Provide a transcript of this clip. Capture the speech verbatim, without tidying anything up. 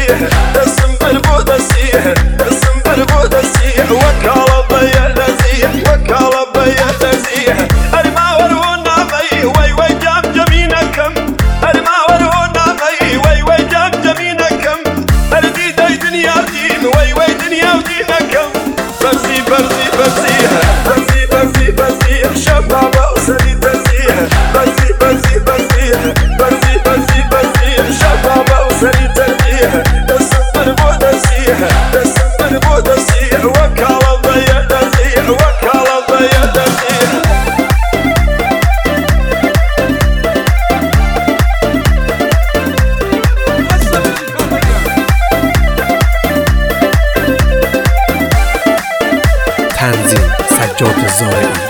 دسيح اسم بالبود السيح اسم بالبود السيح وكال الضيع نزيح وكال الضيع نزيح الماور والناغي وي وي جام جمينكم الماور والناغي وي وي جام جمينكم الدي دي دنيا دين وي وي دنيا ودينكم برزي برزي برزيح برزي برزي برزيح شبابة وسري تزيح برزي برزي برزيح برزي برزي برزيح شبابة وسري تزيح اسم بالبود السيح اسم بالبود السيح وكال الضيع نزيح وكال الضيع نزيح تنظیم سجاد زارعی.